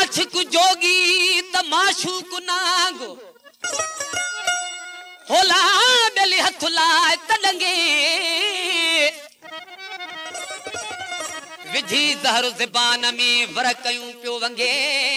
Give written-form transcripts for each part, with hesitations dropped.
आशिक जोगी त माशूक नांगो होला बेली हथ लाए तडंगे विधि ज़हर ज़बान में वर कयूं पियो वंगे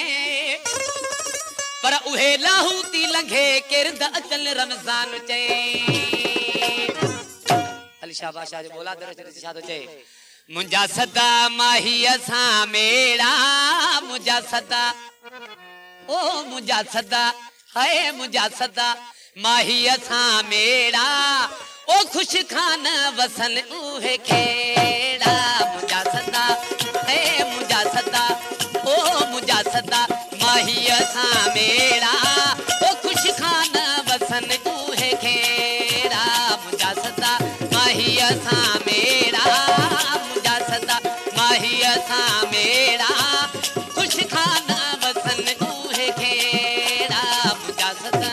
पर उहे लाहूती लंघे किरद अचल रमज़ान चए अली शाह बादशाह जो बोला दर छा तो चए मुंजा सदा माही असां मेड़ा मुंजा सदा ओ मुंजा सदा हाय मुंजा सदा माही असां मेड़ा ओ खुश खान वसन उहे खेड़ा मुंजा सदा है मुंजा सदा ओ मुंजा सदा माही असां मेड़ा ओ खुश खान वसन उहे खेड़ा मुंजा सदा माही असां मेड़ा मुंजा सदा माही असां मेड़ा खुश खान वसन उहे खेड़ा मुंजा सदा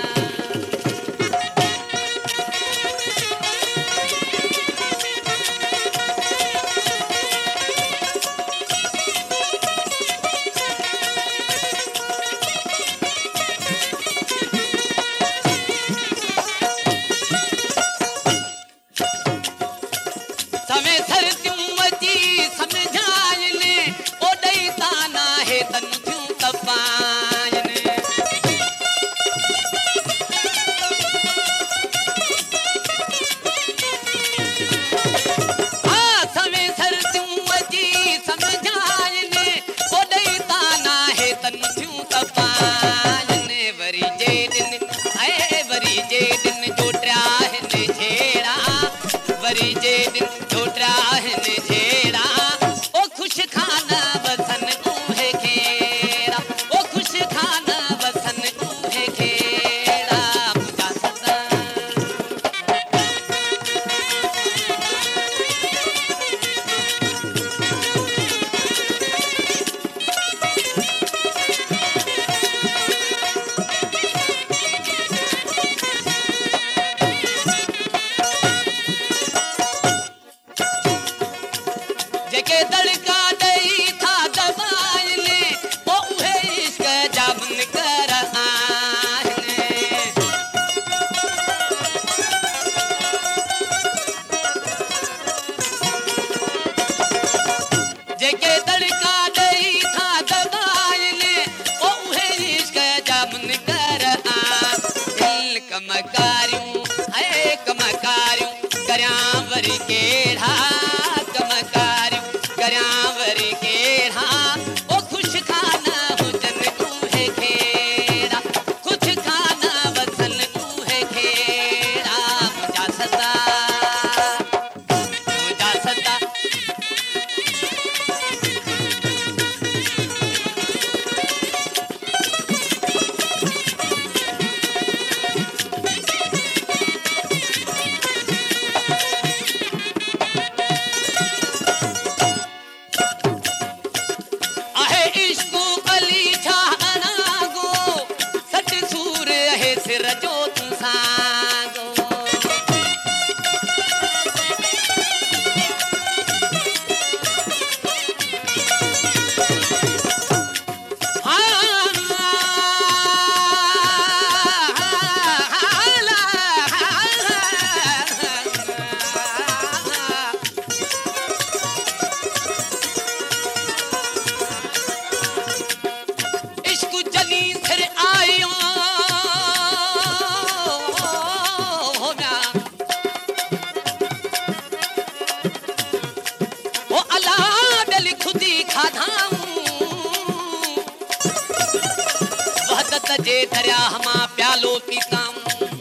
जे दरिया हमा प्यालो पीताम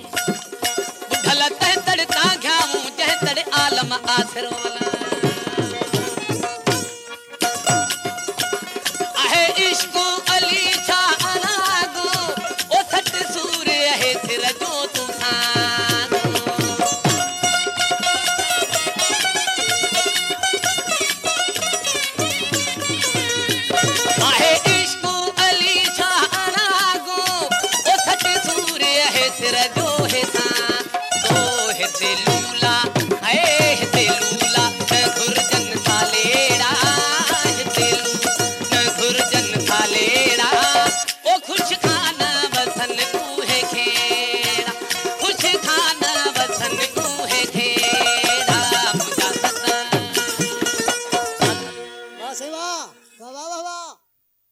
बुधल तह तड़ ता घ्याऊं जह तड़ आलम आसर वाला आहे इश्को अली छा अनागो ओ सट सूर है सिर जो तू आहे इश्को अली छा सिर जो है सा दो है से